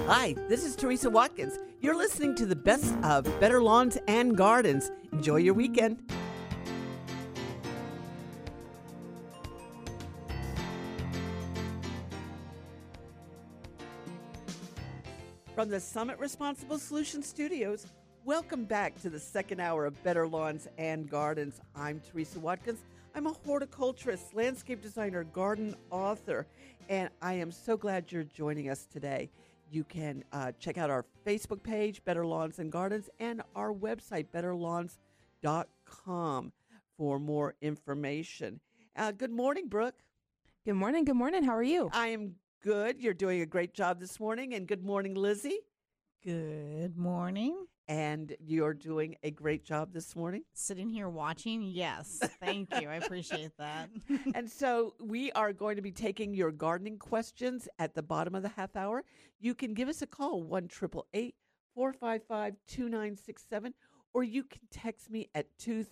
Hi, this is Teresa Watkins. You're listening to the best of Better Lawns and Gardens. Enjoy your weekend. From the Summit Responsible Solutions Studios, welcome back to the second hour of Better Lawns and Gardens. I'm Teresa Watkins. I'm a horticulturist, landscape designer, garden author, and I am so glad you're joining us today. You can check out our Facebook page, Better Lawns and Gardens, and our website, betterlawns.com, for more information. Good morning, Brooke. Good morning. Good morning. How are you? I am good. You're doing a great job this morning. And good morning, Lizzie. Good morning. And you're doing a great job this morning. Sitting here watching. Yes. Thank you. I appreciate that. And so we are going to be taking your gardening questions at the bottom of the half hour. You can give us a call, 1-888-455-2967, or you can text me at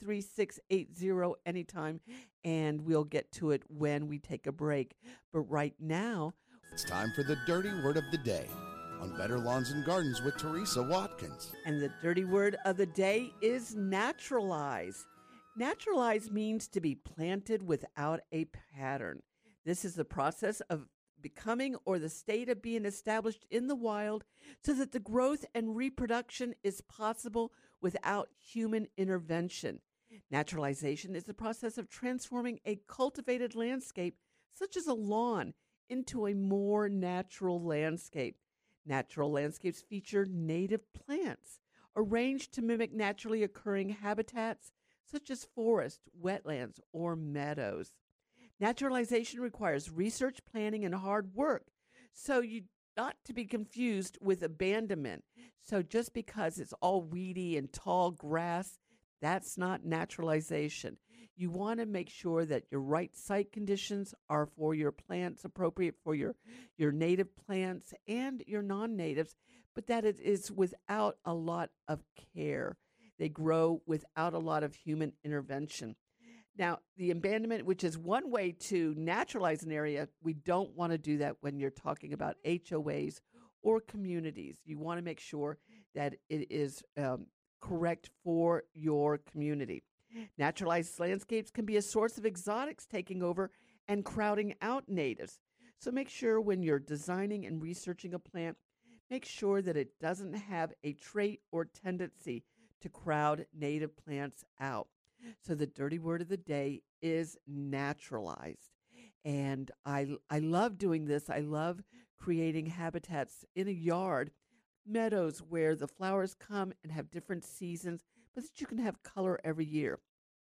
23680 anytime, and we'll get to it when we take a break. But right now, it's time for the dirty word of the day on Better Lawns and Gardens with Teresa Watkins. And the dirty word of the day is naturalize. Naturalize means to be planted without a pattern. This is the process of becoming or the state of being established in the wild so that the growth and reproduction is possible without human intervention. Naturalization is the process of transforming a cultivated landscape, such as a lawn, into a more natural landscape. Natural landscapes feature native plants arranged to mimic naturally occurring habitats such as forest, wetlands, or meadows. Naturalization requires research, planning, and hard work, so you not to be confused with abandonment. So just because it's all weedy and tall grass, that's not naturalization. You want to make sure that your right site conditions are for your plants, appropriate for your native plants and your non-natives, but that it is without a lot of care. They grow without a lot of human intervention. Now, the abandonment, which is one way to naturalize an area, we don't want to do that when you're talking about HOAs or communities. You want to make sure that it is correct for your community. Naturalized landscapes can be a source of exotics taking over and crowding out natives. So make sure when you're designing and researching a plant, make sure that it doesn't have a trait or tendency to crowd native plants out. So the dirty word of the day is naturalized. And I love doing this. I love creating habitats in a yard, meadows where the flowers come and have different seasons, but that you can have color every year.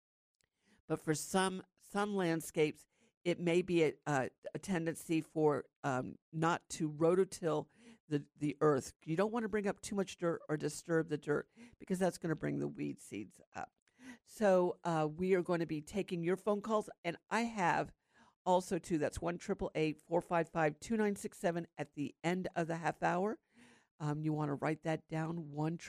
But for some landscapes, it may be a tendency for not to rototill the earth. You don't want to bring up too much dirt or disturb the dirt because that's going to bring the weed seeds up. So we are going to be taking your phone calls, and I have also too. That's 1-888-455-2967 at the end of the half hour. You want to write that down,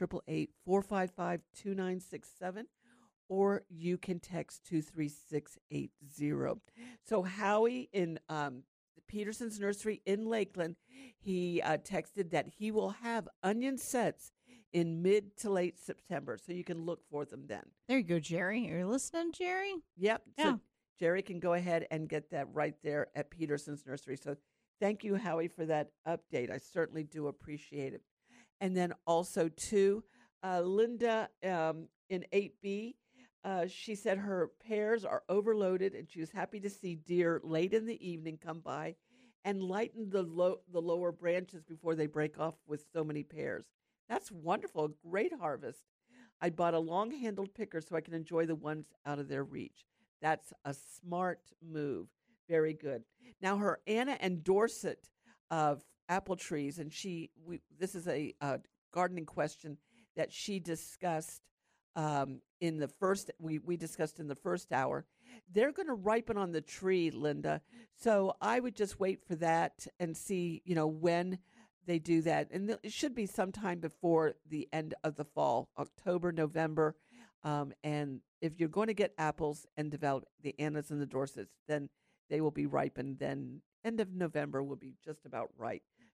1-888-455-2967, or you can text 23680. So Howie in Peterson's Nursery in Lakeland, he texted that he will have onion sets in mid to late September, so you can look for them then. There you go, Jerry. Are you listening, Jerry? Yep. Yeah. So Jerry can go ahead and get that right there at Peterson's Nursery. So thank you, Howie, for that update. I certainly do appreciate it. And then also, too, Linda in 8B, she said her pears are overloaded, and she was happy to see deer late in the evening come by and lighten the lower branches before they break off with so many pears. That's wonderful. Great harvest. I bought a long-handled picker so I can enjoy the ones out of their reach. That's a smart move. Very good. Now, her Anna and Dorset apple trees, and this is a gardening question that she discussed in the first, we discussed in the first hour. They're going to ripen on the tree, Linda. So I would just wait for that and see, when they do that. And it should be sometime before the end of the fall, October, November. And if you're going to get apples and develop the Annas and the Dorsets, then they will be ripened. Then end of November will be just about right.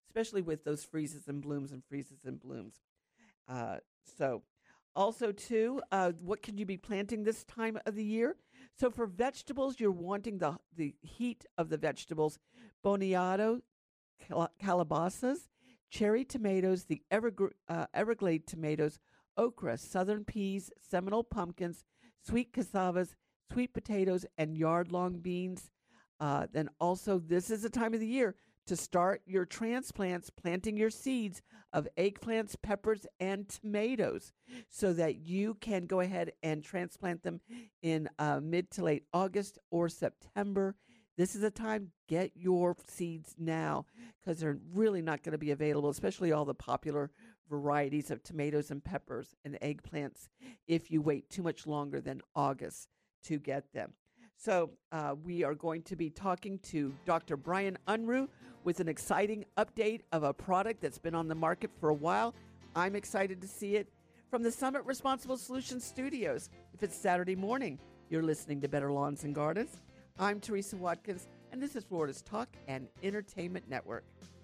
especially with those freezes and blooms and freezes and blooms. So also too, what can you be planting this time of the year? So for vegetables, you're wanting the heat of the vegetables, boniato, calabasas, cherry tomatoes, the Everglade tomatoes, okra, southern peas, Seminole pumpkins, sweet cassavas, sweet potatoes, and yard-long beans. Then also, this is the time of the year to start your transplants, planting your seeds of eggplants, peppers, and tomatoes so that you can go ahead and transplant them in mid to late August or September. This is a time, get your seeds now because they're really not going to be available, especially all the popular varieties of tomatoes and peppers and eggplants if you wait too much longer than August to get them. So we are going to be talking to Dr. Brian Unruh with an exciting update of a product that's been on the market for a while. I'm excited to see it from the Summit Responsible Solutions Studios. If it's Saturday morning, you're listening to Better Lawns and Gardens. I'm Teresa Watkins, and this is Florida's Talk and Entertainment Network.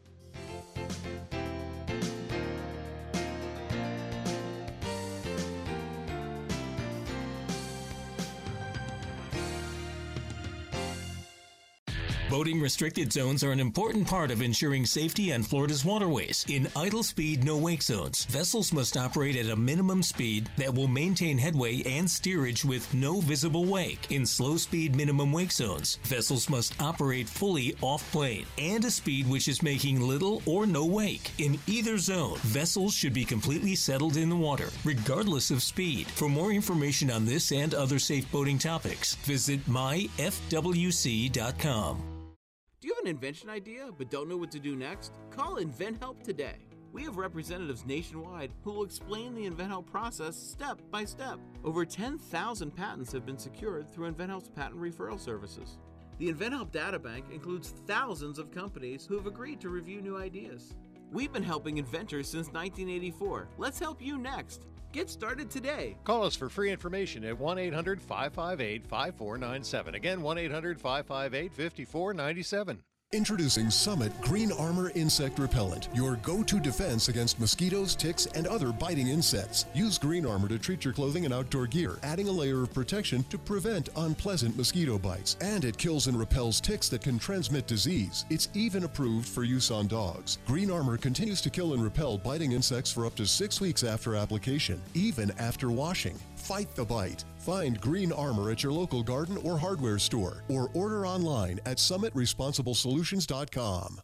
Boating restricted zones are an important part of ensuring safety on Florida's waterways. In idle speed, no wake zones, vessels must operate at a minimum speed that will maintain headway and steerage with no visible wake. In slow speed minimum wake zones, vessels must operate fully off plane and a speed which is making little or no wake. In either zone, vessels should be completely settled in the water, regardless of speed. For more information on this and other safe boating topics, visit myfwc.com. Do you have an invention idea but don't know what to do next? Call InventHelp today. We have representatives nationwide who will explain the InventHelp process step by step. Over 10,000 patents have been secured through InventHelp's patent referral services. The InventHelp Databank includes thousands of companies who have agreed to review new ideas. We've been helping inventors since 1984. Let's help you next. Get started today. Call us for free information at 1-800-558-5497. Again, 1-800-558-5497. Introducing Summit Green Armor Insect Repellent, your go-to defense against mosquitoes, ticks, and other biting insects. Use Green Armor to treat your clothing and outdoor gear, adding a layer of protection to prevent unpleasant mosquito bites. And it kills and repels ticks that can transmit disease. It's even approved for use on dogs. Green Armor continues to kill and repel biting insects for up to 6 weeks after application, even after washing. Fight the bite. Find Green Armor at your local garden or hardware store, or order online at summitresponsiblesolutions.com.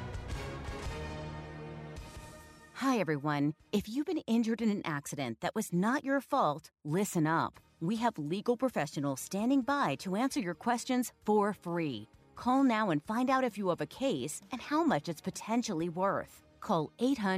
Hi, everyone. If you've been injured in an accident that was not your fault, listen up. We have legal professionals standing by to answer your questions for free. Call now and find out if you have a case and how much it's potentially worth. Call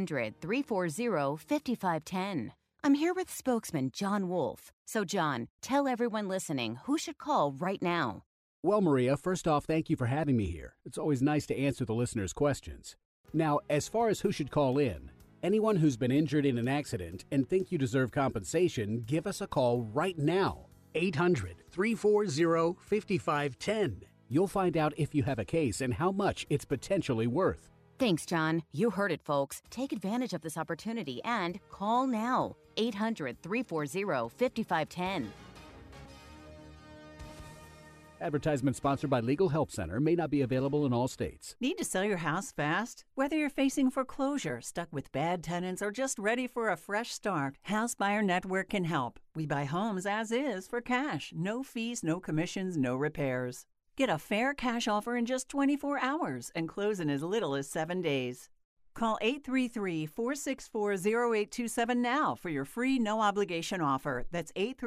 800-340-5510. I'm here with spokesman John Wolf. So, John, tell everyone listening who should call right now. Well, Maria, first off, thank you for having me here. It's always nice to answer the listeners' questions. Now, as far as who should call in, anyone who's been injured in an accident and think you deserve compensation, give us a call right now. 800-340-5510. You'll find out if you have a case and how much it's potentially worth. Thanks, John. You heard it, folks. Take advantage of this opportunity and call now. 800-340-5510. Advertisement sponsored by Legal Help Center, may not be available in all states. Need to sell your house fast? Whether you're facing foreclosure, stuck with bad tenants, or just ready for a fresh start, House Buyer Network can help. We buy homes as is for cash. No fees, no commissions, no repairs. Get a fair cash offer in just 24 hours and close in as little as 7 days. Call 833-464-0827 now for your free no-obligation offer. That's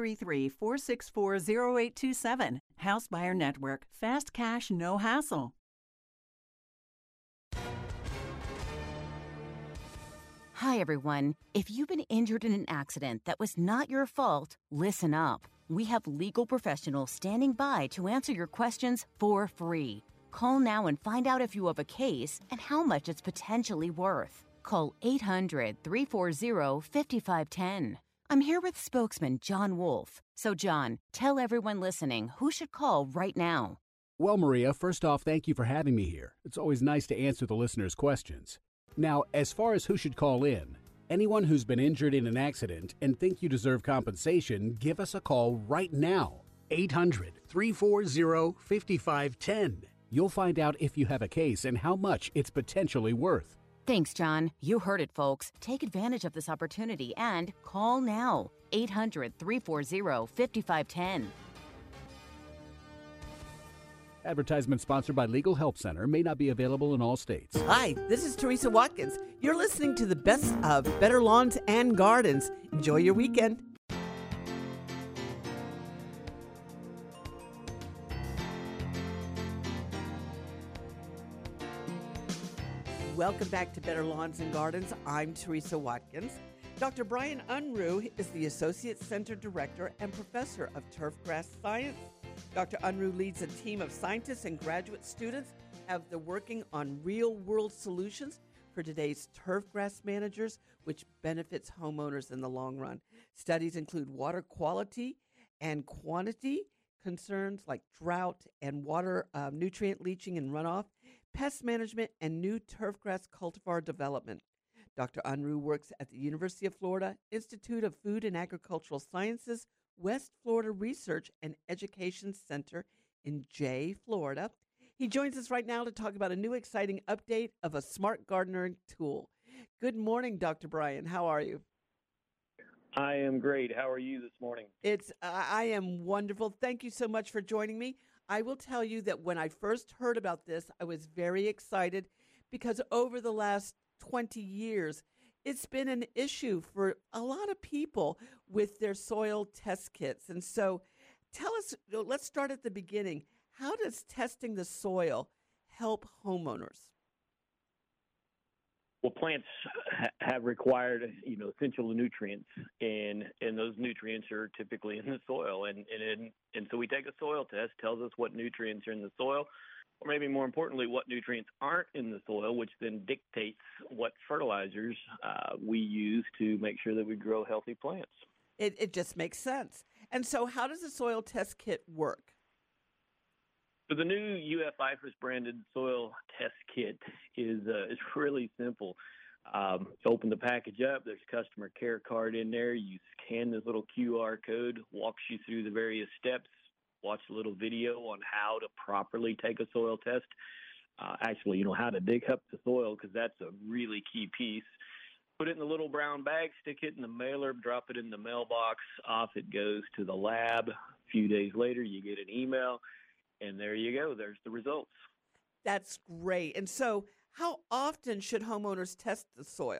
833-464-0827. House Buyer Network. Fast cash, no hassle. Hi, everyone. If you've been injured in an accident that was not your fault, listen up. We have legal professionals standing by to answer your questions for free. Call now and find out if you have a case and how much it's potentially worth. Call 800-340-5510. I'm here with spokesman John Wolf. So, John, tell everyone listening who should call right now. Well, Maria, first off, thank you for having me here. It's always nice to answer the listeners' questions. Now, as far as who should call in, anyone who's been injured in an accident and think you deserve compensation, give us a call right now. 800-340-5510. You'll find out if you have a case and how much it's potentially worth. Thanks, John. You heard it, folks. Take advantage of this opportunity and call now. 800-340-5510. Advertisement sponsored by Legal Help Center, may not be available in all states. Hi, this is Teresa Watkins. You're listening to the best of Better Lawns and Gardens. Enjoy your weekend. Welcome back to Better Lawns and Gardens. I'm Teresa Watkins. Dr. Brian Unruh is the Associate Center Director and Professor of Turfgrass Science. Dr. Unruh leads a team of scientists and graduate students they're working on real-world solutions for today's turfgrass managers, which benefits homeowners in the long run. Studies include water quality and quantity, concerns like drought and water nutrient leaching and runoff, pest management, and new turfgrass cultivar development. Dr. Unruh works at the University of Florida Institute of Food and Agricultural Sciences, West Florida Research and Education Center in Jay, Florida. He joins us right now to talk about a new exciting update of a smart gardening tool. Good morning, Dr. Brian. How are you? I am great. How are you this morning? I am wonderful. Thank you so much for joining me. I will tell you that when I first heard about this, I was very excited because over the last 20 years, it's been an issue for a lot of people with their soil test kits. And so tell us, let's start at the beginning. How does testing the soil help homeowners? Well, plants have required, essential nutrients, and those nutrients are typically in the soil. And so we take a soil test, tells us what nutrients are in the soil, or maybe more importantly, what nutrients aren't in the soil, which then dictates what fertilizers we use to make sure that we grow healthy plants. It just makes sense. And so how does the soil test kit work? So the new UF-IFRS branded soil test kit is really simple. Open the package up. There's a customer care card in there. You scan this little QR code, walks you through the various steps, watch a little video on how to properly take a soil test. Actually, how to dig up the soil, because that's a really key piece. Put it in the little brown bag, stick it in the mailer, drop it in the mailbox. Off it goes to the lab. A few days later, you get an email. And there you go. There's the results. That's great. And so how often should homeowners test the soil?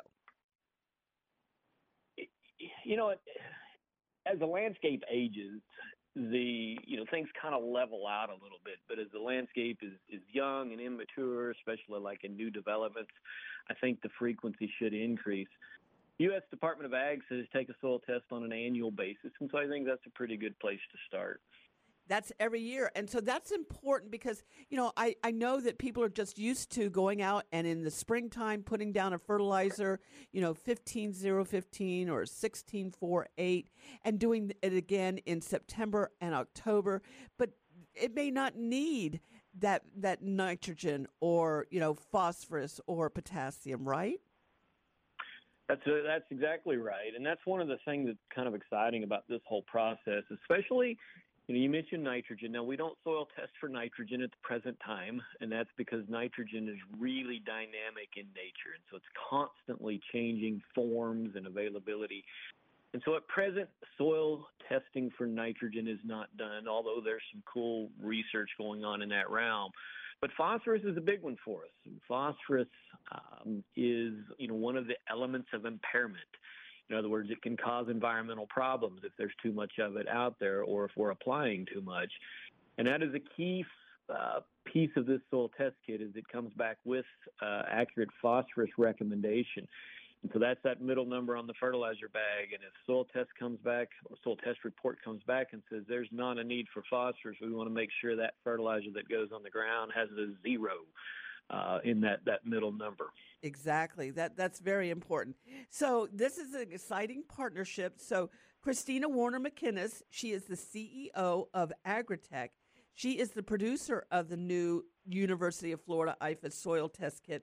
As the landscape ages, things kind of level out a little bit. But as the landscape is young and immature, especially like in new developments, I think the frequency should increase. U.S. Department of Ag says take a soil test on an annual basis. And so I think that's a pretty good place to start. That's every year. And so that's important because, I know that people are just used to going out and in the springtime putting down a fertilizer, 15-0-15 or 16-4-8 and doing it again in September and October. But it may not need that nitrogen or, phosphorus or potassium, right? That's exactly right. And that's one of the things that's kind of exciting about this whole process, especially you mentioned nitrogen. Now, we don't soil test for nitrogen at the present time, and that's because nitrogen is really dynamic in nature, and so it's constantly changing forms and availability. And so at present, soil testing for nitrogen is not done, although there's some cool research going on in that realm. But phosphorus is a big one for us. And phosphorus is, one of the elements of impairment. In other words, it can cause environmental problems if there's too much of it out there or if we're applying too much. And that is a key piece of this soil test kit is it comes back with accurate phosphorus recommendation. And so that's that middle number on the fertilizer bag. And if soil test report comes back and says there's not a need for phosphorus, we want to make sure that fertilizer that goes on the ground has a 0 in that middle number. Exactly. That's very important. So this is an exciting partnership. So Christina Warner McInnes, she is the CEO of Agritech. She is the producer of the new University of Florida IFAS soil test kit.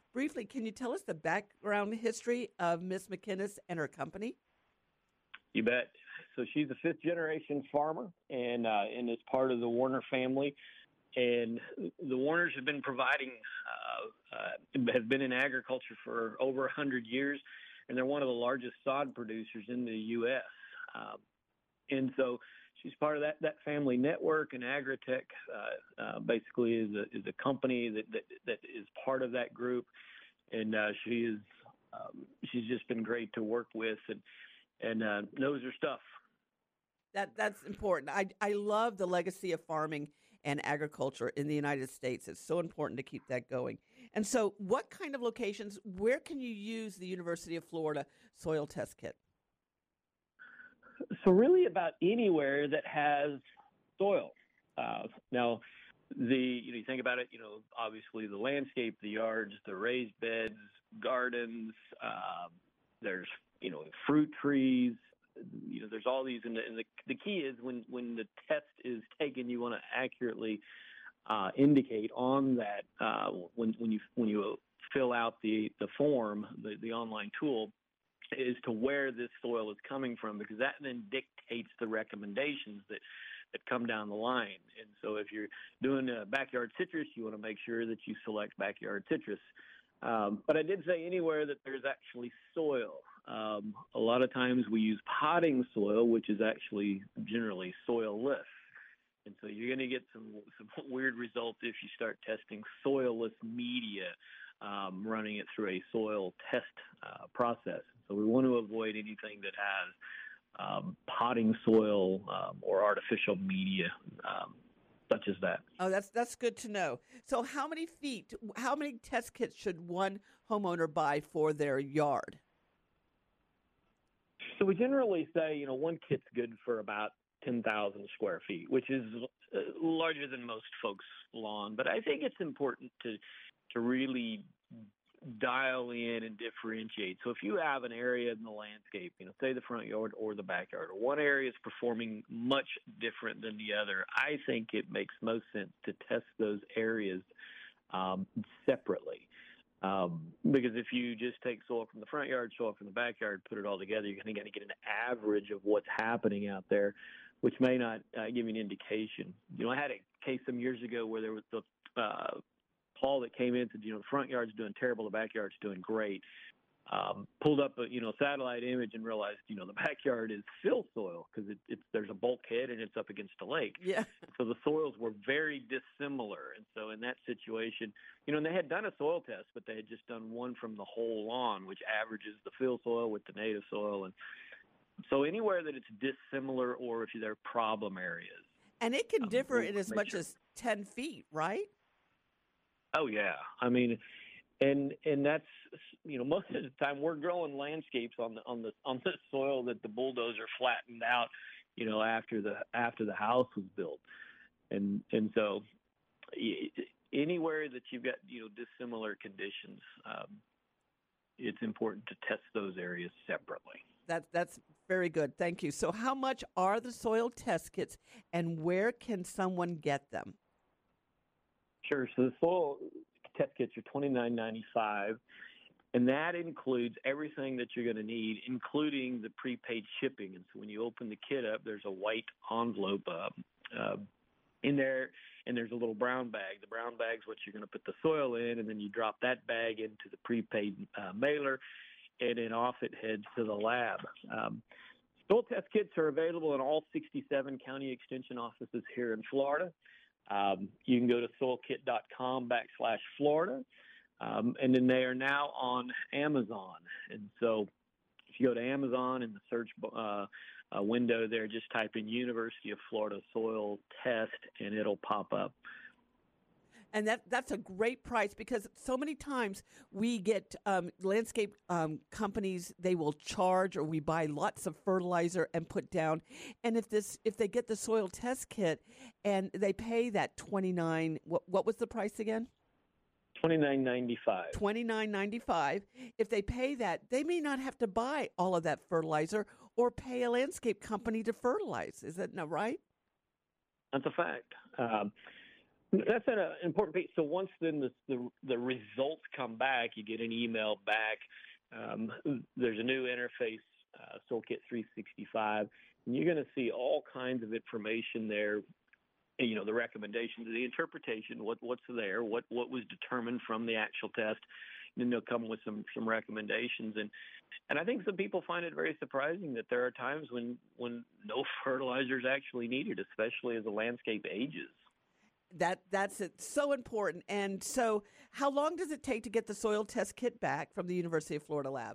briefly, can you tell us the background history of Miss McInnes and her company? You bet. So she's a fifth-generation farmer and is part of the Warner family. And the Warners have been have been in agriculture for over 100 years, and they're one of the largest sod producers in the U.S. And so she's part of that family network, and Agritech basically is a company that is part of that group, and she's just been great to work with and knows her stuff. That's important. I love the legacy of farming and agriculture in the United States. It's so important to keep that going. And so what kind of locations, where can you use the University of Florida soil test kit? So really about anywhere that has soil. Now, you think about it, obviously the landscape, the yards, the raised beds, gardens, there's, fruit trees, there's all these. And the key is when the test is taken, you want to accurately indicate on that when you fill out the form, the online tool, is to where this soil is coming from, because that then dictates the recommendations that come down the line. And so if you're doing backyard citrus, you want to make sure that you select backyard citrus. But I did say anywhere that there's actually soil. A lot of times we use potting soil, which is actually generally soil-less. And so you're going to get some weird results if you start testing soil-less media, running it through a soil test process. So we want to avoid anything that has potting soil or artificial media such as that. Oh, that's good to know. So how many test kits should one homeowner buy for their yard? So we generally say, one kit's good for about 10,000 square feet, which is larger than most folks' lawn. But I think it's important to really dial in and differentiate. So if you have an area in the landscape, say the front yard or the backyard, or one area is performing much different than the other, I think it makes most sense to test those areas separately. Because if you just take soil from the front yard, soil from the backyard, put it all together, you're going to get an average of what's happening out there, which may not give you an indication. I had a case some years ago where there was the call that came in and said, the front yard's doing terrible, the backyard's doing great. Pulled up a satellite image and realized the backyard is fill soil because there's a bulkhead and it's up against a lake. Yeah. So the soils were very dissimilar, and so in that situation, and they had done a soil test, but they had just done one from the whole lawn, which averages the fill soil with the native soil, and so anywhere that it's dissimilar or if there are problem areas. And it can differ in as much as 10 feet, right? Oh yeah, I mean. And that's most of the time we're growing landscapes on the soil that the bulldozer flattened out after the house was built, and so anywhere that you've got dissimilar conditions, it's important to test those areas separately. That's very good. Thank you. So how much are the soil test kits, and where can someone get them? Sure. So the soil test kits are $29.95, and that includes everything that you're going to need, including the prepaid shipping. And so when you open the kit up, there's a white envelope in there, and there's a little brown bag. The brown bag's what you're going to put the soil in, and then you drop that bag into the prepaid mailer, and then off it heads to the lab. Soil test kits are available in all 67 county extension offices here in Florida. You can go to soilkit.com/Florida, and then they are now on Amazon. And so if you go to Amazon in the search window there, just type in University of Florida Soil Test, and it'll pop up. And that's a great price, because so many times we get landscape companies, they will charge, or we buy lots of fertilizer and put down. And if they get the soil test kit and they pay that $29, what was the price again? $29.95. $29.95. If they pay that, they may not have to buy all of that fertilizer or pay a landscape company to fertilize. Is that not right? That's a fact. That's an important piece. So once then the results come back, you get an email back. There's a new interface, SoilKit 365, and you're going to see all kinds of information there. You know, the recommendations, the interpretation, what's there, what was determined from the actual test, and then they'll come with some recommendations. And I think some people find it very surprising that there are times when no fertilizer is actually needed, especially as the landscape ages. That's it. So important. And so how long does it take to get the soil test kit back from the University of Florida lab?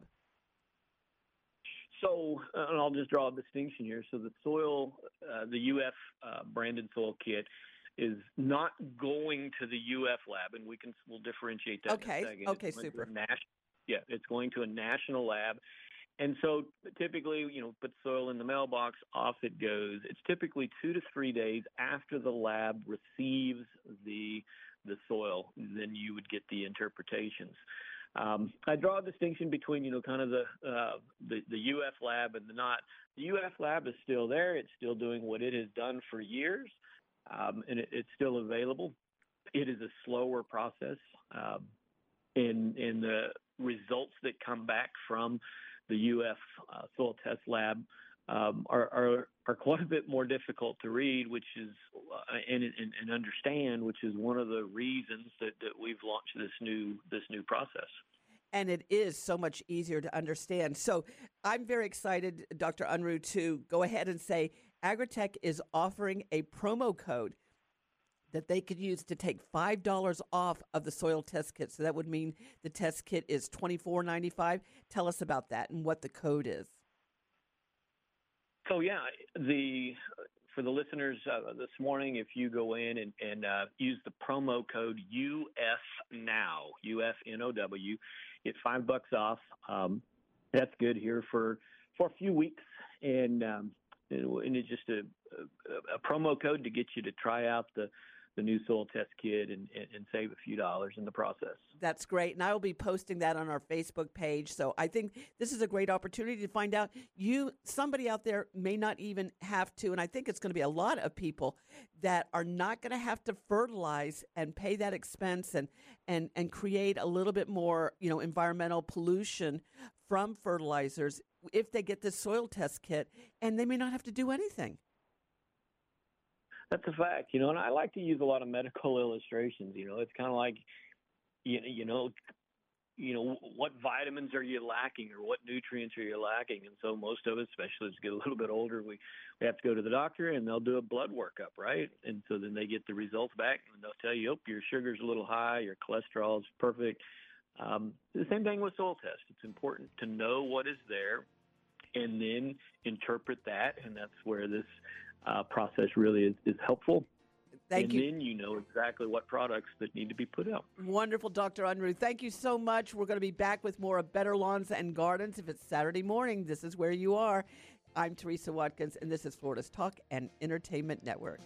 So, and I'll just draw a distinction here. So the the UF branded soil kit is not going to the UF lab, and we'll differentiate that in a second. Okay, super. It's going to a national lab. And so typically, put soil in the mailbox, off it goes. It's typically 2 to 3 days after the lab receives the soil, then you would get the interpretations. I draw a distinction between, kind of the UF lab and the not. The UF lab is still there. It's still doing what it has done for years, and it's still available. It is a slower process, and the results that come back from the UF soil test lab are quite a bit more difficult to read, which is and understand, which is one of the reasons that we've launched this new process. And it is so much easier to understand. So I'm very excited, Dr. Unruh, to go ahead and say Agritech is offering a promo code that they could use to take $5 off of the soil test kit. So that would mean the test kit is $24.95. Tell us about that and what the code is. So for the listeners this morning, if you go in and use the promo code UFNOW, UFNOW, get $5 off. That's good here for a few weeks, and it's just a promo code to get you to try out the new soil test kit and save a few dollars in the process. That's great. And I will be posting that on our Facebook page. So I think this is a great opportunity to find out somebody out there may not even have to. And I think it's going to be a lot of people that are not going to have to fertilize and pay that expense and create a little bit more, environmental pollution from fertilizers if they get this soil test kit, and they may not have to do anything. That's a fact, and I like to use a lot of medical illustrations. It's kind of like, what vitamins are you lacking or what nutrients are you lacking? And so most of us, especially as we get a little bit older, we have to go to the doctor and they'll do a blood workup, right? And so then they get the results back and they'll tell you, your sugar's a little high, your cholesterol is perfect. The same thing with soil tests. It's important to know what is there and then interpret that, and that's where this process really is helpful. Thank you. And then you know exactly what products that need to be put out. Wonderful, Dr. Unruh. Thank you so much. We're going to be back with more of Better Lawns and Gardens. If it's Saturday morning, this is where you are. I'm Teresa Watkins, and this is Florida's Talk and Entertainment Network.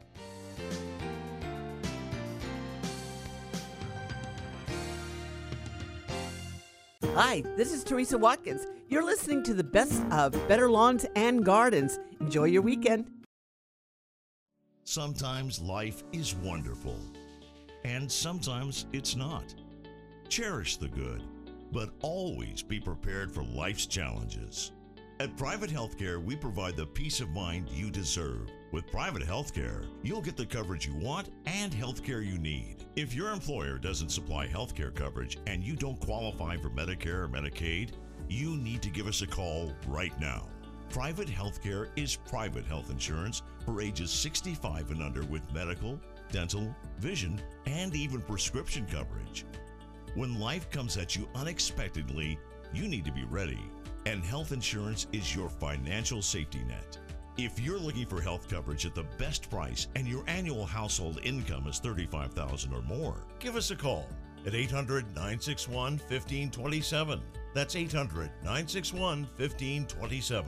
Hi, this is Teresa Watkins. You're listening to the best of Better Lawns and Gardens. Enjoy your weekend. Sometimes life is wonderful, and sometimes it's not. Cherish the good, but always be prepared for life's challenges. At Private Healthcare, we provide the peace of mind you deserve. With Private Healthcare, you'll get the coverage you want and healthcare you need. If your employer doesn't supply healthcare coverage and you don't qualify for Medicare or Medicaid, you need to give us a call right now. Private Healthcare is private health insurance for ages 65 and under with medical, dental, vision, and even prescription coverage. When life comes at you unexpectedly, you need to be ready, and health insurance is your financial safety net. If you're looking for health coverage at the best price and your annual household income is $35,000 or more, give us a call at 800-961-1527. That's 800-961-1527.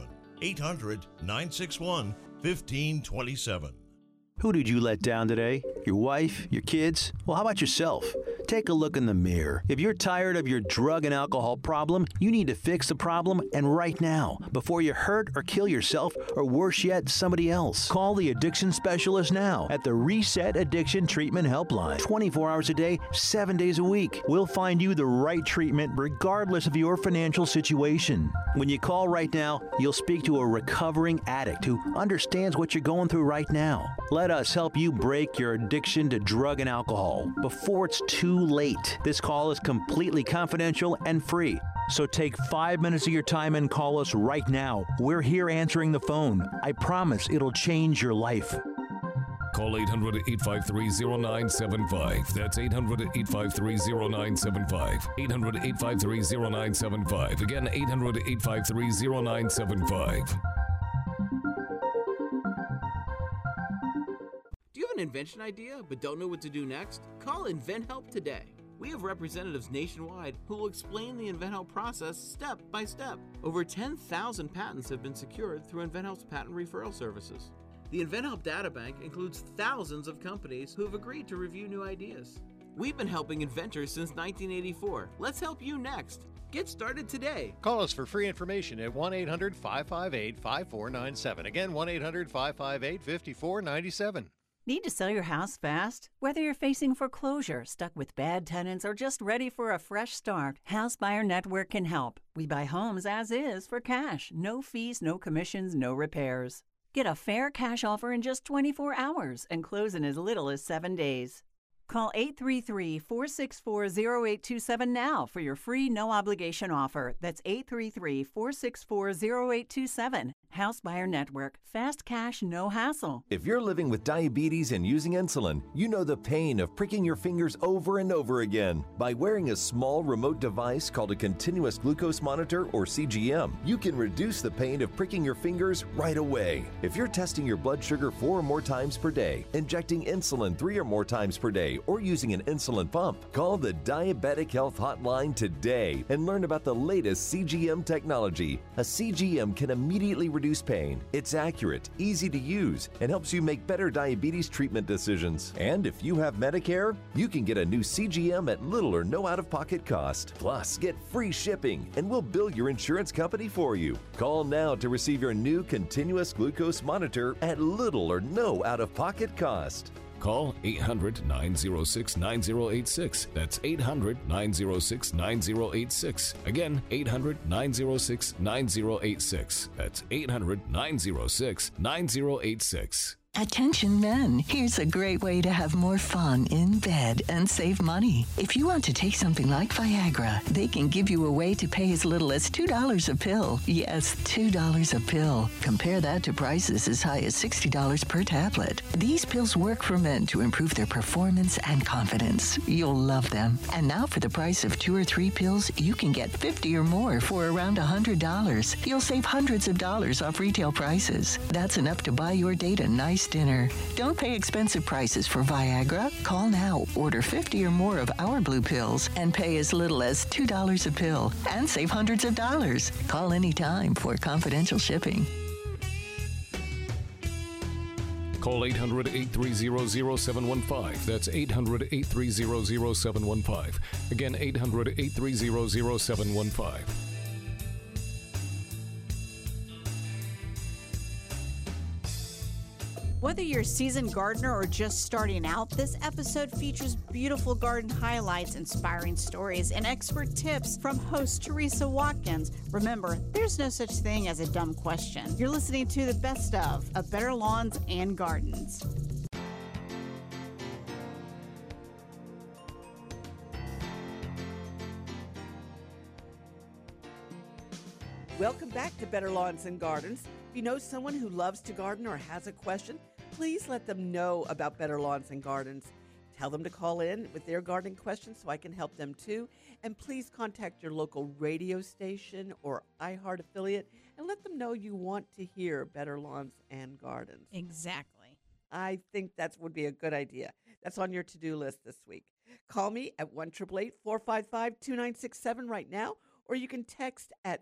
800-961-1527. Who did you let down today? Your wife? Your kids? Well, how about yourself? Take a look in the mirror. If you're tired of your drug and alcohol problem, you need to fix the problem, and right now, before you hurt or kill yourself, or worse yet, somebody else. Call the addiction specialist now at the Reset Addiction Treatment Helpline. 24 hours a day, 7 days a week. We'll find you the right treatment regardless of your financial situation. When you call right now, you'll speak to a recovering addict who understands what you're going through right now. Let us help you break your addiction to drug and alcohol before it's too late. This call is completely confidential and free. So take 5 minutes of your time and call us right now. We're here answering the phone. I promise it'll change your life. Call 800-853-0975. That's 800-853-0975. 800-853-0975. Again, 800-853-0975. Do you have an invention idea but don't know what to do next? Call InventHelp today. We have representatives nationwide who will explain the InventHelp process step by step. Over 10,000 patents have been secured through InventHelp's patent referral services. The InventHelp Databank includes thousands of companies who have agreed to review new ideas. We've been helping inventors since 1984. Let's help you next. Get started today. Call us for free information at 1-800-558-5497. Again, 1-800-558-5497. Need to sell your house fast? Whether you're facing foreclosure, stuck with bad tenants, or just ready for a fresh start, House Buyer Network can help. We buy homes as is for cash. No fees, no commissions, no repairs. Get a fair cash offer in just 24 hours and close in as little as 7 days. Call 833-464-0827 now for your free no-obligation offer. That's 833-464-0827. House Buyer Network. Fast cash, no hassle. If you're living with diabetes and using insulin, you know the pain of pricking your fingers over and over again. By wearing a small remote device called a continuous glucose monitor, or CGM, you can reduce the pain of pricking your fingers right away. If you're testing your blood sugar 4 or more times per day, injecting insulin 3 or more times per day, or using an insulin pump, call the Diabetic Health Hotline today and learn about the latest CGM technology. A CGM can immediately reduce pain. It's accurate, easy to use, and helps you make better diabetes treatment decisions. And if you have Medicare, you can get a new CGM at little or no out-of-pocket cost. Plus, get free shipping, and we'll bill your insurance company for you. Call now to receive your new continuous glucose monitor at little or no out-of-pocket cost. Call 800-906-9086. That's 800-906-9086. Again, 800-906-9086. That's 800-906-9086. Attention men, here's a great way to have more fun in bed and save money. If you want to take something like Viagra, they can give you a way to pay as little as $2 a pill. Yes, $2 a pill. Compare that to prices as high as $60 per tablet. These pills work for men to improve their performance and confidence. You'll love them. And now for the price of 2 or 3 pills, you can get 50 or more for around $100. You'll save hundreds of dollars off retail prices. That's enough to buy your date a nice dinner. Don't pay expensive prices for Viagra. Call now, order 50 or more of our blue pills, and pay as little as $2 a pill and save hundreds of dollars. Call anytime for confidential shipping. Call 800-830-0715. That's 800-830-0715. Again, 800-830-0715. Whether you're a seasoned gardener or just starting out, this episode features beautiful garden highlights, inspiring stories, and expert tips from host Teresa Watkins. Remember, there's no such thing as a dumb question. You're listening to the best of Better Lawns and Gardens. Welcome back to Better Lawns and Gardens. If you know someone who loves to garden or has a question, please let them know about Better Lawns and Gardens. Tell them to call in with their gardening questions so I can help them too. And please contact your local radio station or iHeart affiliate and let them know you want to hear Better Lawns and Gardens. Exactly. I think that would be a good idea. That's on your to-do list this week. Call me at 1-888-455-2967 right now, or you can text at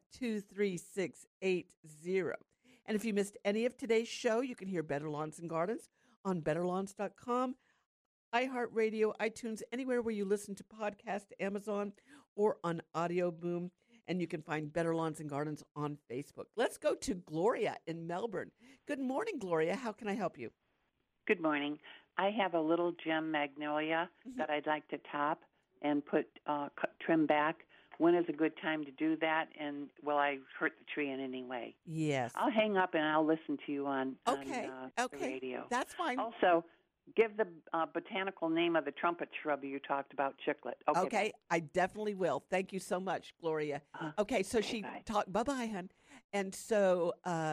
23680. And if you missed any of today's show, you can hear Better Lawns and Gardens on betterlawns.com, iHeartRadio, iTunes, anywhere where you listen to podcasts, Amazon, or on Audio Boom. And you can find Better Lawns and Gardens on Facebook. Let's go to Gloria in Melbourne. Good morning, Gloria. How can I help you? Good morning. I have a little gem magnolia that I'd like to top and put trim back. When is a good time to do that, and will I hurt the tree in any way? Yes. I'll hang up and I'll listen to you on the radio. That's fine. Also, give the botanical name of the trumpet shrub you talked about, Chicklet. Okay, I definitely will. Thank you so much, Gloria. Okay, so she talked, bye-bye, hon. And so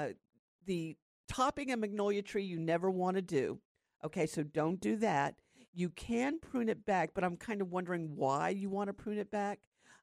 the topping a magnolia tree you never want to do. Okay, so don't do that. You can prune it back, but I'm kind of wondering why you want to prune it back.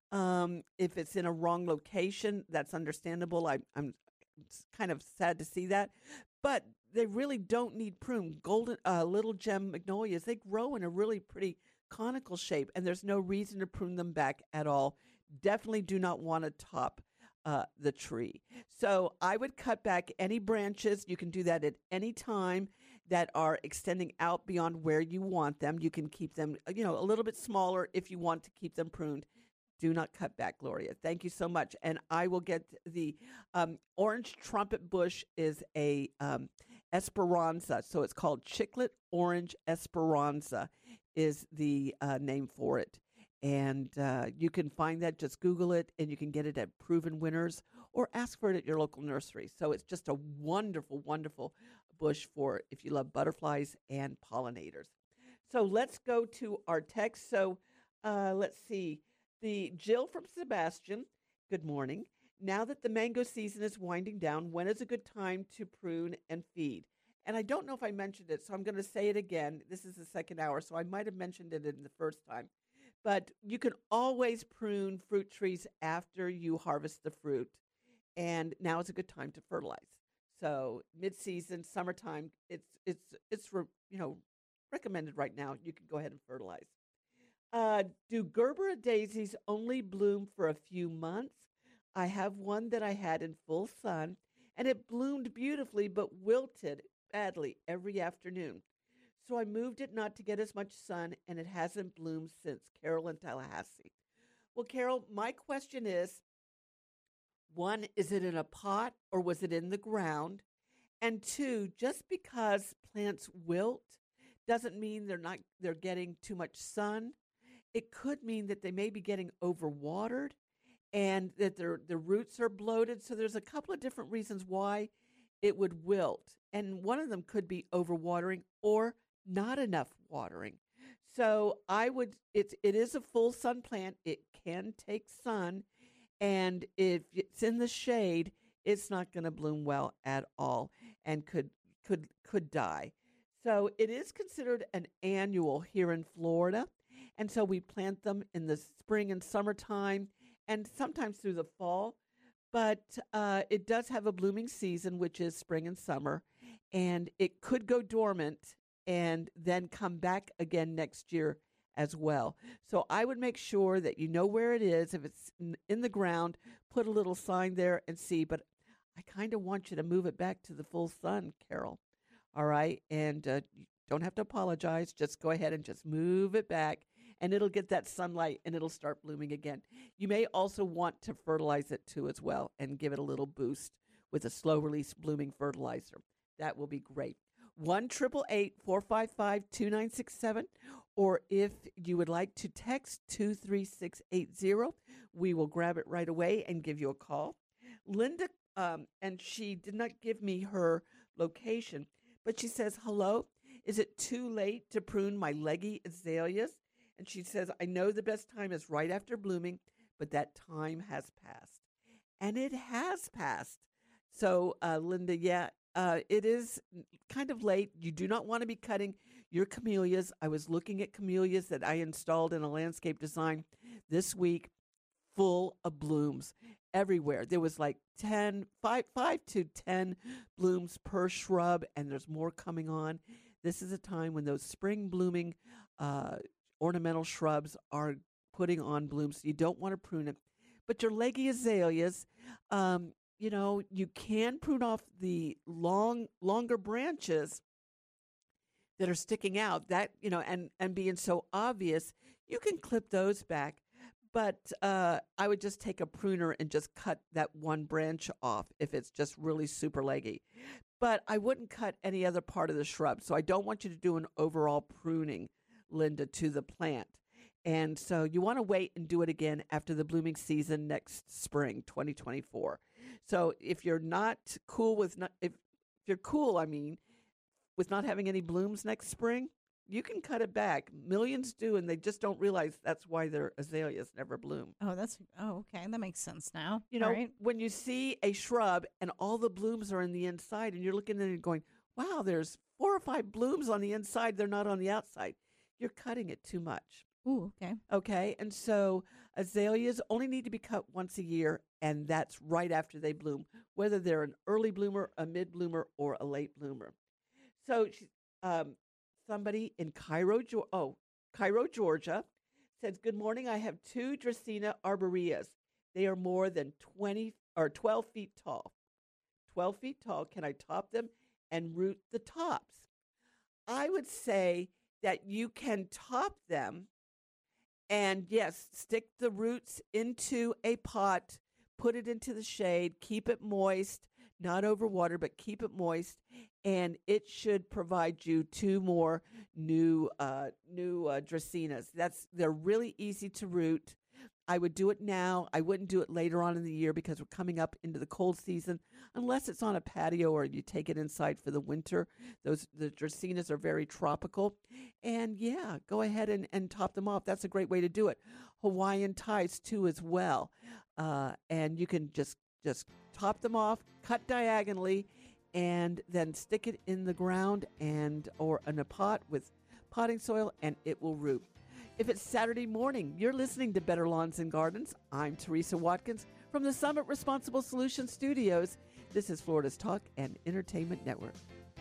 If it's in a wrong location, that's understandable. I'm kind of sad to see that. But they really don't need prune. Golden little gem magnolias, they grow in a really pretty conical shape, and there's no reason to prune them back at all. Definitely do not want to top the tree. So I would cut back any branches. You can do that at any time that are extending out beyond where you want them. You can keep them, a little bit smaller if you want to keep them pruned. Do not cut back, Gloria. Thank you so much. And I will get the orange trumpet bush is a Esperanza. So it's called Chicklet Orange Esperanza is the name for it. And you can find that. Just Google it, and you can get it at Proven Winners or ask for it at your local nursery. So it's just a wonderful, wonderful bush for if you love butterflies and pollinators. So let's go to our text. So let's see. The Jill from Sebastian, good morning. Now that the mango season is winding down, when is a good time to prune and feed? And I don't know if I mentioned it, so I'm going to say it again. This is the second hour, so I might have mentioned it in the first time. But you can always prune fruit trees after you harvest the fruit, and now is a good time to fertilize. So mid-season, summertime, it's recommended right now. You can go ahead and fertilize. Do Gerbera daisies only bloom for a few months? I have one that I had in full sun, and it bloomed beautifully but wilted badly every afternoon. So I moved it not to get as much sun, and it hasn't bloomed since. Carol in Tallahassee. Well, Carol, my question is, one, is it in a pot or was it in the ground? And two, just because plants wilt doesn't mean they're getting too much sun. It could mean that they may be getting overwatered and that their roots are bloated. So there's a couple of different reasons why it would wilt. And one of them could be overwatering or not enough watering. So it is a full sun plant. It can take sun. And if it's in the shade, it's not going to bloom well at all and could die. So it is considered an annual here in Florida. And so we plant them in the spring and summertime and sometimes through the fall. But it does have a blooming season, which is spring and summer. And it could go dormant and then come back again next year as well. So I would make sure that you know where it is. If it's in the ground, put a little sign there and see. But I kind of want you to move it back to the full sun, Carol. All right? And you don't have to apologize. Just go ahead and just move it back. And it'll get that sunlight, and it'll start blooming again. You may also want to fertilize it, too, as well, and give it a little boost with a slow-release blooming fertilizer. That will be great. 1-888-455-2967, or if you would like to text 23680, we will grab it right away and give you a call. Linda, and she did not give me her location, but she says, hello, is it too late to prune my leggy azaleas? And she says, I know the best time is right after blooming, but that time has passed. And it has passed. So, Linda, it is kind of late. You do not want to be cutting your camellias. I was looking at camellias that I installed in a landscape design this week, full of blooms everywhere. There was like 5 to 10 blooms per shrub, and there's more coming on. This is a time when those spring blooming ornamental shrubs are putting on blooms. So you don't want to prune it. But your leggy azaleas, you can prune off the longer branches that are sticking out, that, and being so obvious, you can clip those back. But I would just take a pruner and just cut that one branch off if it's just really super leggy. But I wouldn't cut any other part of the shrub. So I don't want you to do an overall pruning, Linda, to the plant. And so you want to wait and do it again after the blooming season next spring, 2024. So if you're not cool with, if you're cool, with not having any blooms next spring, you can cut it back. Millions do, and they just don't realize that's why their azaleas never bloom. Okay. That makes sense now. When you see a shrub and all the blooms are in the inside, and you're looking at it and going, wow, there's 4 or 5 blooms on the inside, they're not on the outside. You're cutting it too much. Ooh, okay. Okay, and so azaleas only need to be cut once a year, and that's right after they bloom, whether they're an early bloomer, a mid bloomer, or a late bloomer. So somebody in Cairo, Georgia, says, "Good morning. I have 2 Dracaena arboreas. They are more than 12 feet tall. 12 feet tall. Can I top them and root the tops?" I would say that you can top them and, yes, stick the roots into a pot, put it into the shade, keep it moist, not overwater, but keep it moist, and it should provide you 2 more new Dracaenas. They're really easy to root. I would do it now. I wouldn't do it later on in the year because we're coming up into the cold season, unless it's on a patio or you take it inside for the winter. The Dracaenas are very tropical. And yeah, go ahead and top them off. That's a great way to do it. Hawaiian ties too as well. And you can just top them off, cut diagonally, and then stick it in the ground or in a pot with potting soil, and it will root. If it's Saturday morning, you're listening to Better Lawns and Gardens. I'm Teresa Watkins from the Summit Responsible Solutions Studios. This is Florida's Talk and Entertainment Network.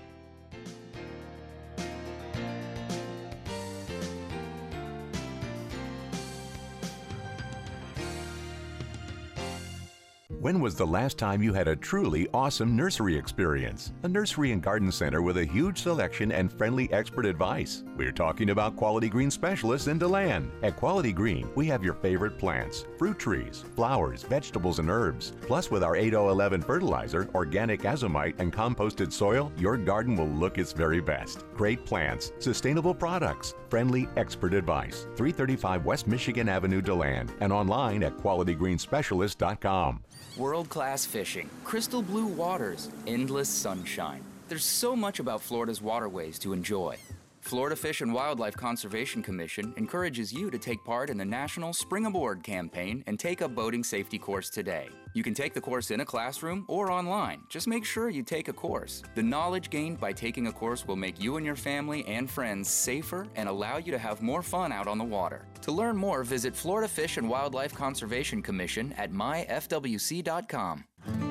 When was the last time you had a truly awesome nursery experience? A nursery and garden center with a huge selection and friendly expert advice. We're talking about Quality Green specialists in DeLand. At Quality Green, we have your favorite plants, fruit trees, flowers, vegetables, and herbs. Plus, with our 8011 fertilizer, organic azomite, and composted soil, your garden will look its very best. Great plants, sustainable products, friendly expert advice. 335 West Michigan Avenue, DeLand, and online at qualityggreenspecialist.com. World-class fishing, crystal blue waters, endless sunshine. There's so much about Florida's waterways to enjoy. Florida Fish and Wildlife Conservation Commission encourages you to take part in the National Spring Aboard campaign and take a boating safety course today. You can take the course in a classroom or online. Just make sure you take a course. The knowledge gained by taking a course will make you and your family and friends safer and allow you to have more fun out on the water. To learn more, visit Florida Fish and Wildlife Conservation Commission at myfwc.com.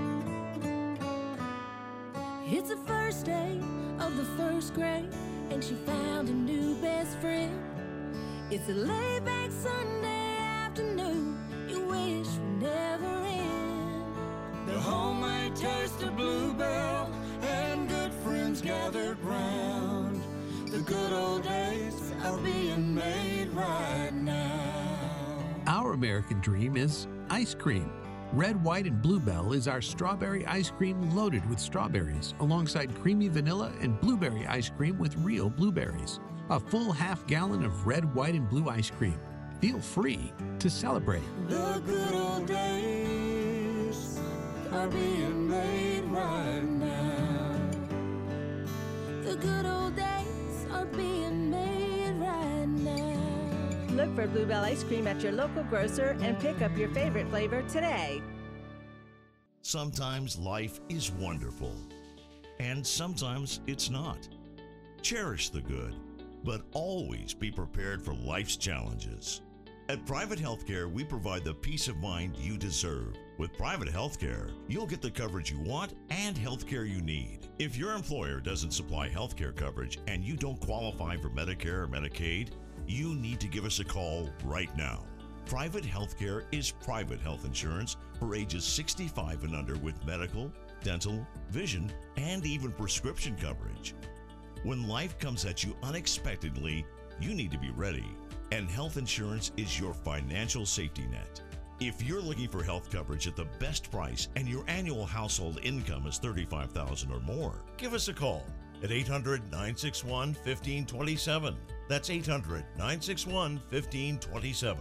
It's the first day of the first grade, and she found a new best friend. It's a laid-back Sunday afternoon you wish would never end. The homemade taste of Bluebell and good friends gathered round. The good old days are being made right now. Our American dream is ice cream. Red, White, and Bluebell is our strawberry ice cream loaded with strawberries, alongside creamy vanilla and blueberry ice cream with real blueberries. A full half-gallon of red, white, and blue ice cream. Feel free to celebrate. The good old days are being made right now. The good old days are being made right now. Look for Bluebell ice cream at your local grocer and pick up your favorite flavor today. Sometimes life is wonderful, and sometimes it's not. Cherish the good, but always be prepared for life's challenges. At Private Healthcare, we provide the peace of mind you deserve. With Private Healthcare, you'll get the coverage you want and healthcare you need. If your employer doesn't supply healthcare coverage and you don't qualify for Medicare or Medicaid, you need to give us a call right now. Private Healthcare is private health insurance for ages 65 and under with medical, dental, vision, and even prescription coverage. When life comes at you unexpectedly, you need to be ready. And health insurance is your financial safety net. If you're looking for health coverage at the best price and your annual household income is $35,000 or more, give us a call at 800-961-1527. That's 800-961-1527.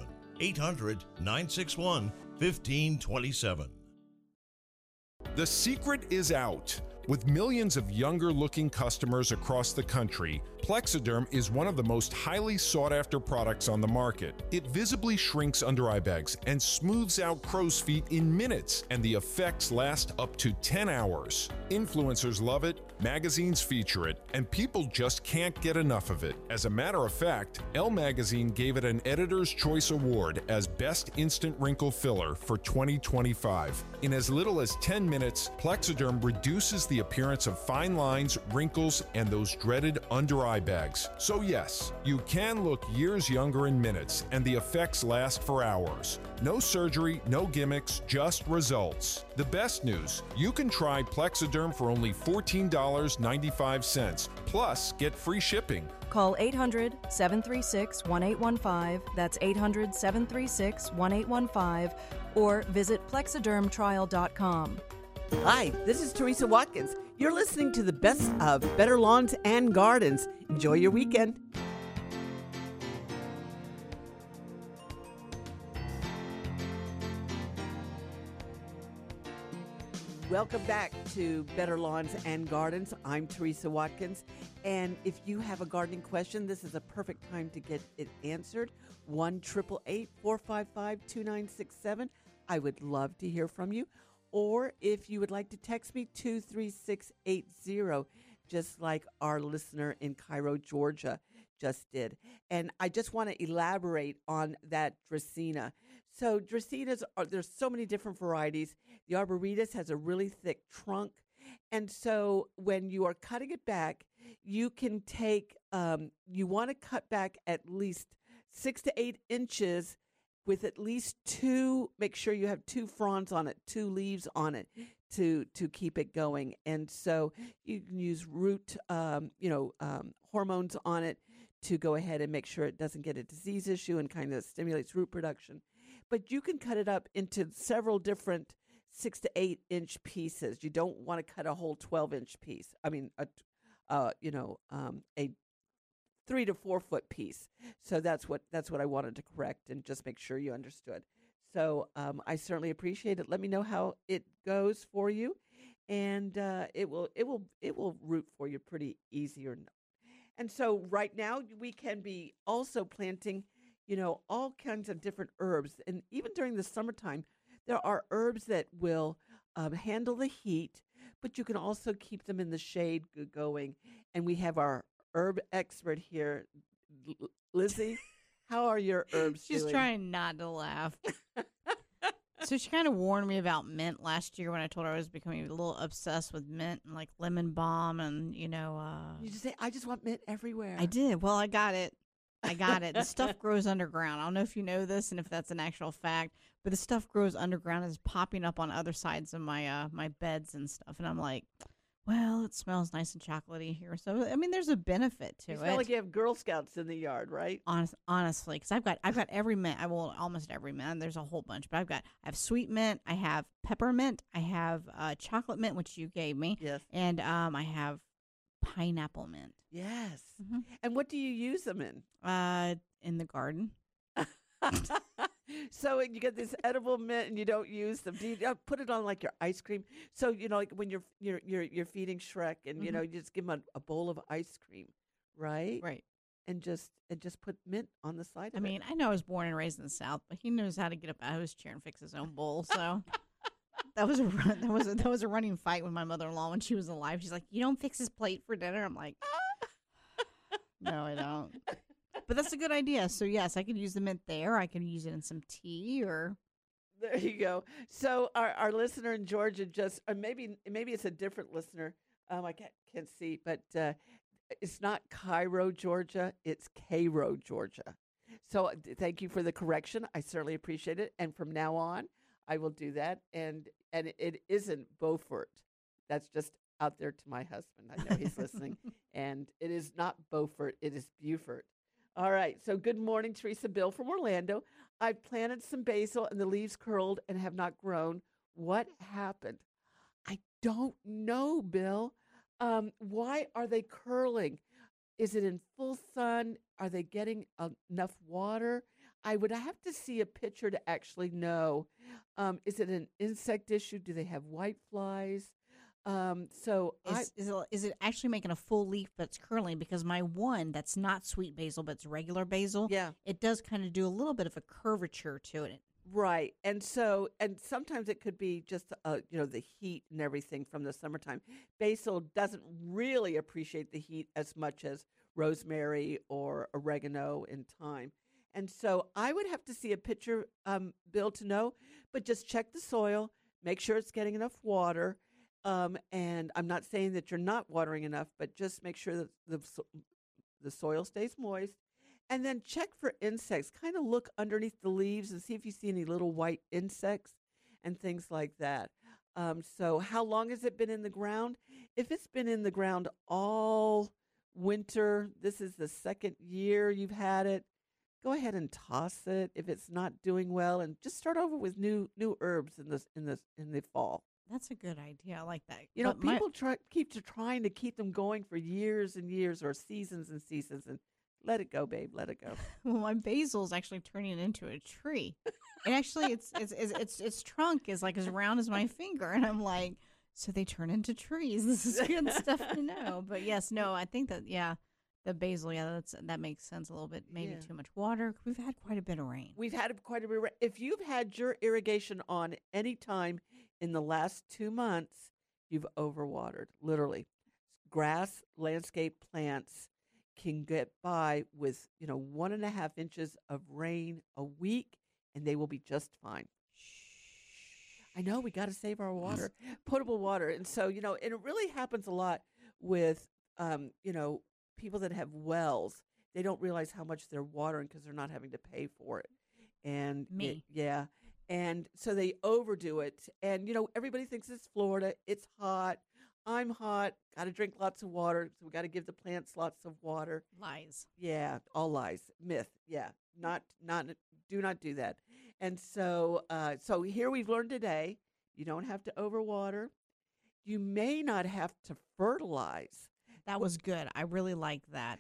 800-961-1527. The secret is out. With millions of younger-looking customers across the country, Plexiderm is one of the most highly sought-after products on the market. It visibly shrinks under-eye bags and smooths out crow's feet in minutes, and the effects last up to 10 hours. Influencers love it, magazines feature it, and people just can't get enough of it. As a matter of fact, Elle Magazine gave it an Editor's Choice Award as Best Instant Wrinkle Filler for 2025. In as little as 10 minutes, Plexiderm reduces the appearance of fine lines, wrinkles, and those dreaded under-eye bags. So yes, you can look years younger in minutes, and the effects last for hours. No surgery, no gimmicks, just results. The best news, you can try Plexiderm for only $14.95, plus get free shipping. Call 800-736-1815, that's 800-736-1815, or visit plexidermtrial.com. Hi, this is Teresa Watkins. You're listening to the best of Better Lawns and Gardens. Enjoy your weekend. Welcome back to Better Lawns and Gardens. I'm Teresa Watkins. And if you have a gardening question, this is a perfect time to get it answered. 1-888-455-2967. I would love to hear from you. Or if you would like to text me, 23680, just like our listener in Cairo, Georgia just did. And I just want to elaborate on that Dracaena. So Dracaenas, there's so many different varieties. The Arboretus has a really thick trunk. And so when you are cutting it back, you can take, you want to cut back at least 6 to 8 inches with at least two, make sure you have 2 fronds on it, 2 leaves on it to keep it going. And so you can use root, hormones on it to go ahead and make sure it doesn't get a disease issue and kind of stimulates root production. But you can cut it up into several different 6 to 8 inch pieces. You don't want to cut a whole 12-inch piece. I mean, a 3 to 4 foot piece. So that's what I wanted to correct and just make sure you understood. So I certainly appreciate it. Let me know how it goes for you, and it will root for you pretty easy. And so right now we can be also planting, all kinds of different herbs, and even during the summertime, there are herbs that will handle the heat, but you can also keep them in the shade going. And we have our herb expert here, Lizzie. How are your herbs She's doing? trying not to laugh. So she kind of warned me about mint last year when I told her I was becoming a little obsessed with mint and like lemon balm and, You just say, I just want mint everywhere. I did. Well, I got it. The stuff grows underground. I don't know if you know this and if that's an actual fact, but the stuff grows underground and is popping up on other sides of my my beds and stuff. And I'm like, well, it smells nice and chocolatey here. So, I mean, there's a benefit to You it. smell like you have Girl Scouts in the yard, right? Honestly, because I've got every mint. Almost every mint. There's a whole bunch, but I have sweet mint. I have peppermint. I have chocolate mint, which you gave me. Yes. And I have pineapple mint. Yes. Mm-hmm. And what do you use them in? In the garden. So you get this edible mint and you don't use them. Do you put it on like your ice cream? So like when you're feeding Shrek and you just give him a bowl of ice cream, right? Right. And just put mint on the side of it. I mean, I know I was born and raised in the South, but he knows how to get up out of his chair and fix his own bowl. So that was a running fight with my mother-in-law when she was alive. She's like, "You don't fix his plate for dinner." I'm like, "No, I don't." But that's a good idea. So, yes, I could use the mint there. I could use it in some tea or... There you go. So our listener in Georgia just, or maybe it's a different listener. I can't see, but it's not Cairo, Georgia. It's Cairo, Georgia. So thank you for the correction. I certainly appreciate it. And from now on, I will do that. And it isn't Beaufort. That's just out there to my husband. I know he's listening. And it is not Beaufort, it is Beaufort. All right. So good morning, Teresa. Bill from Orlando. I've planted some basil and the leaves curled and have not grown. What happened? I don't know, Bill. Why are they curling? Is it in full sun? Are they getting enough water? I would have to see a picture to actually know. Is it an insect issue? Do they have white flies? Is it actually making a full leaf but it's curling? Because my one that's not sweet basil but it's regular basil, it does kind of do a little bit of a curvature to it. Right. And sometimes it could be just, the heat and everything from the summertime. Basil doesn't really appreciate the heat as much as rosemary or oregano in time. And so I would have to see a picture, Bill, to know, but just check the soil, make sure it's getting enough water. And I'm not saying that you're not watering enough, but just make sure that the soil stays moist. And then check for insects. Kind of look underneath the leaves and see if you see any little white insects and things like that. So how long has it been in the ground? If it's been in the ground all winter, this is the second year you've had it, go ahead and toss it if it's not doing well, and just start over with new herbs in the fall. That's a good idea. I like that. People keep trying to keep them going for years and years or seasons and seasons, and let it go, babe. Let it go. Well, my basil is actually turning into a tree. And actually, its trunk is like as round as my finger, and I'm like, so they turn into trees. This is good stuff to know. But yes, no, I think that the basil, that makes sense a little bit. Maybe too much water. We've had quite a bit of rain. We've had quite a bit of rain. If you've had your irrigation on any time in the last 2 months, you've overwatered, literally. Grass, landscape plants can get by with, 1.5 inches of rain a week, and they will be just fine. I know, we got to save our water, potable water. And so, and it really happens a lot with, people that have wells. They don't realize how much they're watering because they're not having to pay for it. And and so they overdo it. And, everybody thinks it's Florida. It's hot. I'm hot. Got to drink lots of water. So we got to give the plants lots of water. Lies. Yeah, all lies. Myth. Yeah, do not do that. And so, so here we've learned today, you don't have to overwater. You may not have to fertilize. That was good. I really like that.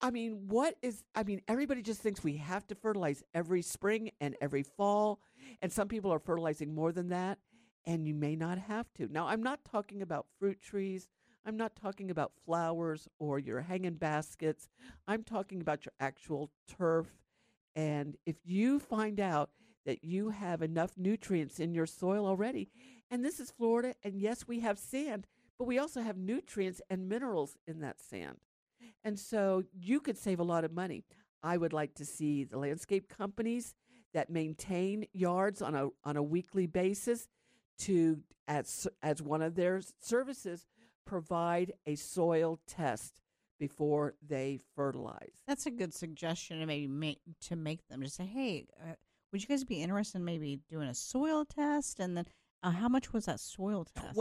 Everybody just thinks we have to fertilize every spring and every fall. And some people are fertilizing more than that. And you may not have to. Now, I'm not talking about fruit trees. I'm not talking about flowers or your hanging baskets. I'm talking about your actual turf. And if you find out that you have enough nutrients in your soil already, and this is Florida, and yes, we have sand, but we also have nutrients and minerals in that sand. And so you could save a lot of money. I would like to see the landscape companies that maintain yards on a weekly basis to, as one of their services, provide a soil test before they fertilize. That's a good suggestion to maybe make them just say, hey, would you guys be interested in maybe doing a soil test? And then how much was that soil test?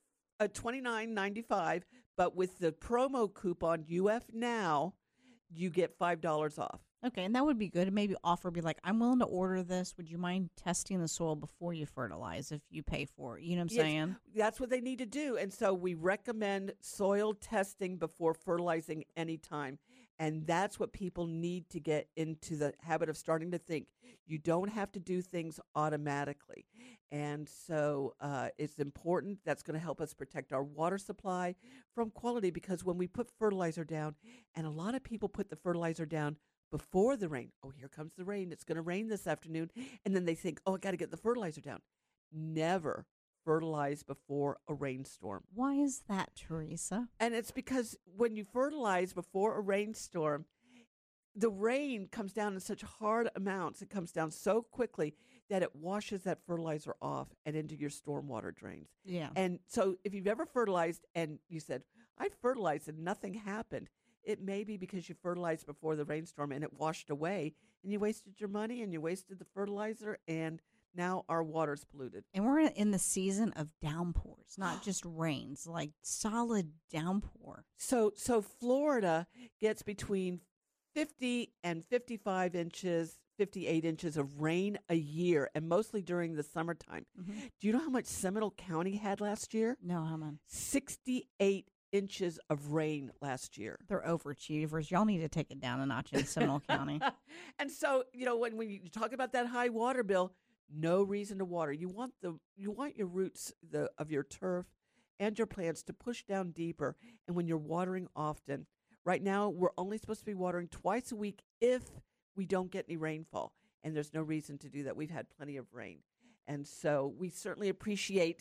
$29.95, but with the promo coupon UF Now, you get $5 off. Okay, and that would be good. And maybe be like, I'm willing to order this. Would you mind testing the soil before you fertilize if you pay for it? You know what I'm saying? That's what they need to do. And so we recommend soil testing before fertilizing anytime. And that's what people need to get into the habit of starting to think. You don't have to do things automatically. And so it's important. That's going to help us protect our water supply from quality, because when we put fertilizer down, and a lot of people put the fertilizer down before the rain. Oh, here comes the rain. It's going to rain this afternoon. And then they think, I got to get the fertilizer down. Never fertilize before a rainstorm. Why is that, Teresa? And it's because when you fertilize before a rainstorm, the rain comes down in such hard amounts. It comes down so quickly that it washes that fertilizer off and into your stormwater drains. Yeah. And so if you've ever fertilized and you said, I fertilized and nothing happened, it may be because you fertilized before the rainstorm and it washed away, and you wasted your money and you wasted the fertilizer and now our water's polluted. And we're in the season of downpours, not just rains, like solid downpour. So Florida gets between 50 and 55 inches, 58 inches of rain a year, and mostly during the summertime. Mm-hmm. Do you know how much Seminole County had last year? No, how much? 68 inches of rain last year. They're overachievers. Y'all need to take it down a notch in Seminole County. And so, when you talk about that high water bill, no reason to water. You want your roots of your turf and your plants to push down deeper. And when you're watering often, right now we're only supposed to be watering twice a week if we don't get any rainfall. And there's no reason to do that. We've had plenty of rain. And so we certainly appreciate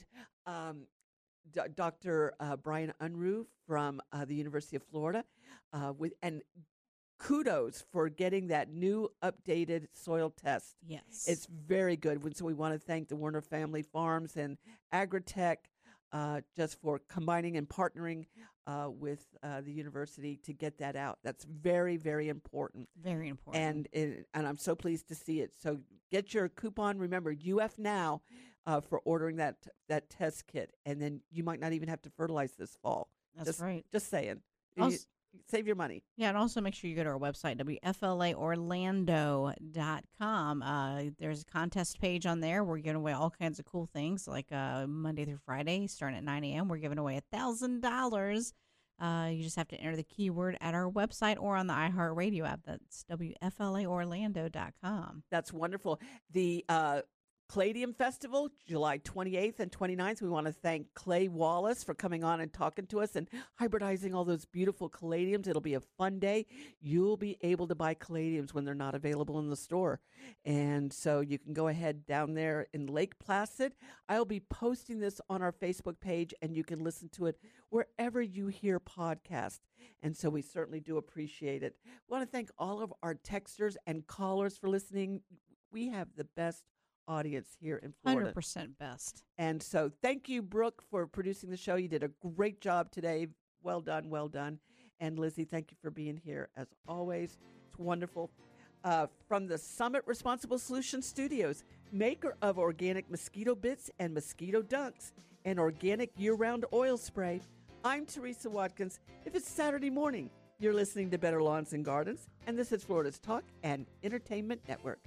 Dr. Brian Unruh from the University of Florida, and kudos for getting that new updated soil test. Yes. It's very good. So we want to thank the Werner Family Farms and Agritech just for combining and partnering with the university to get that out. That's very, very important. Very important. And I'm so pleased to see it. So get your coupon. Remember, UF Now for ordering that test kit. And then you might not even have to fertilize this fall. That's right. Just saying. Save your money. Yeah, and also make sure you go to our website, WFLAOrlando.com. There's a contest page on there. We're giving away all kinds of cool things, like Monday through Friday, starting at 9 a.m. We're giving away $1,000. You just have to enter the keyword at our website or on the iHeartRadio app. That's WFLAOrlando.com. That's wonderful. The Caladium Festival, July 28th and 29th. We want to thank Clay Wallace for coming on and talking to us and hybridizing all those beautiful caladiums. It'll be a fun day. You'll be able to buy caladiums when they're not available in the store. And so you can go ahead down there in Lake Placid. I'll be posting this on our Facebook page, and you can listen to it wherever you hear podcasts. And so we certainly do appreciate it. We want to thank all of our texters and callers for listening. We have the best audience here in Florida. 100% best. And so thank you, Brooke, for producing the show. You did a great job today. Well done, well done. And Lizzie, thank you for being here as always. It's wonderful. From the Summit Responsible Solutions Studios, maker of organic mosquito bits and mosquito dunks and organic year-round oil spray, I'm Teresa Watkins. If it's Saturday morning, you're listening to Better Lawns and Gardens, and this is Florida's Talk and Entertainment Network.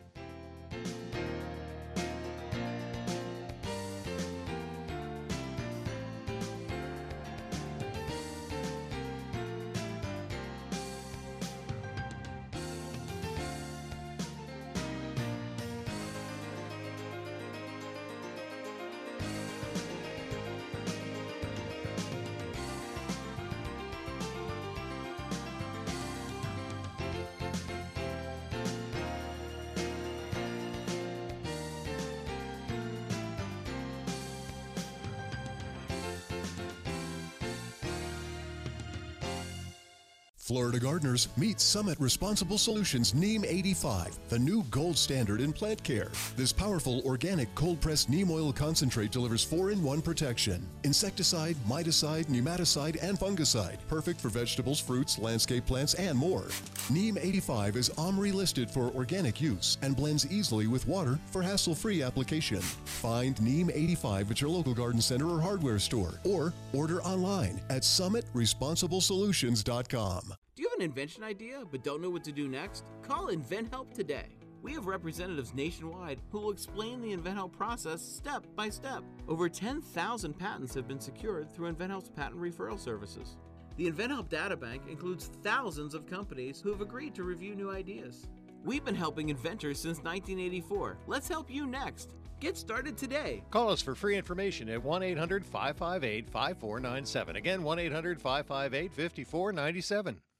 Florida gardeners, meet Summit Responsible Solutions Neem 85, the new gold standard in plant care. This powerful organic cold-pressed neem oil concentrate delivers 4-in-1 protection: insecticide, miticide, nematicide, and fungicide. Perfect for vegetables, fruits, landscape plants, and more. Neem 85 is OMRI listed for organic use and blends easily with water for hassle-free application. Find Neem 85 at your local garden center or hardware store, or order online at summitresponsibleSolutions.com. Do you have an invention idea but don't know what to do next? Call InventHelp today. We have representatives nationwide who will explain the InventHelp process step by step. Over 10,000 patents have been secured through InventHelp's patent referral services. The InventHelp databank includes thousands of companies who have agreed to review new ideas. We've been helping inventors since 1984. Let's help you next. Get started today. Call us for free information at 1-800-558-5497. Again, 1-800-558-5497.